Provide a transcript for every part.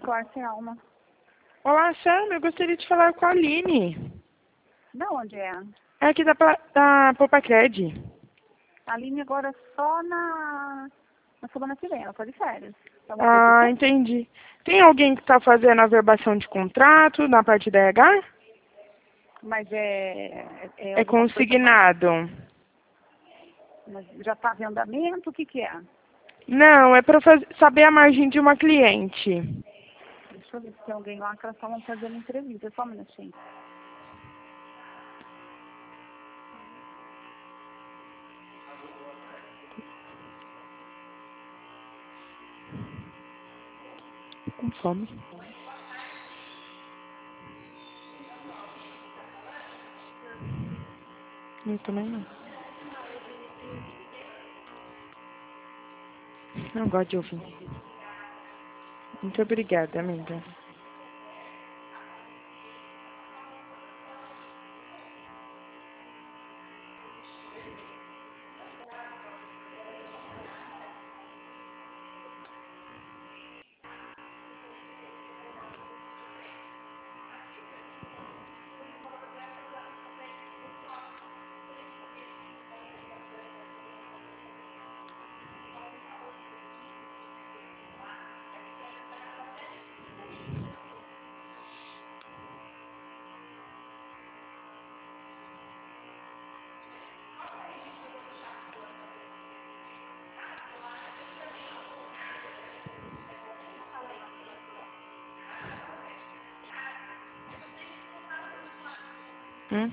falar sem alma. Olá, Sam, eu gostaria de falar com a Aline. Da onde é? É aqui da Popacred. A Aline agora só na semana que vem, ela tá de férias. Ah, entendi. Tem alguém que está fazendo a verbação de contrato na parte da RH? Mas é É consignado. Mas já está em andamento? O que que é? Não, é para saber a margem de uma cliente. Deixa eu ver se tem alguém lá que elas estavam fazendo entrevista. Só um minutinho. Tô com fome. Eu também não. Não gosto de ouvir. Muito obrigada, amiga. Hum?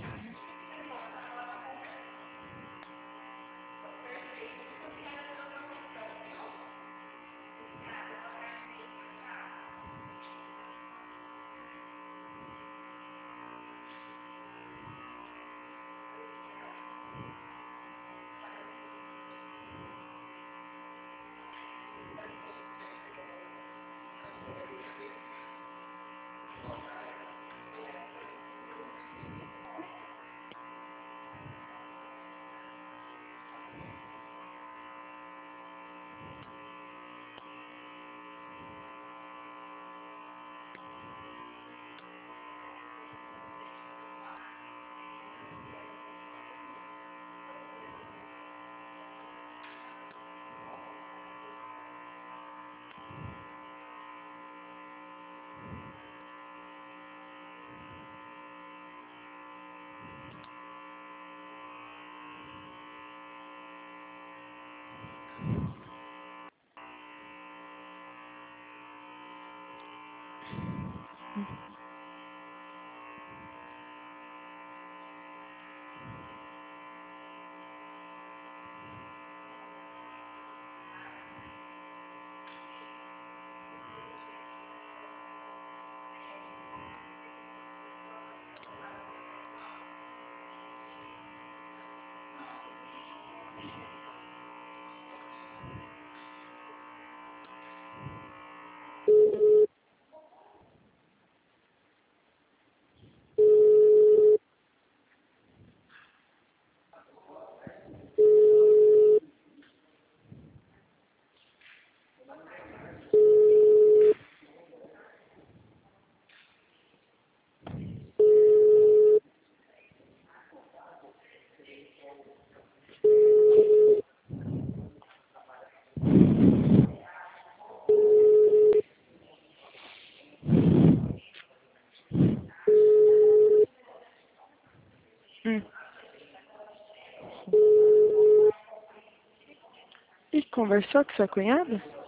E conversou com sua cunhada?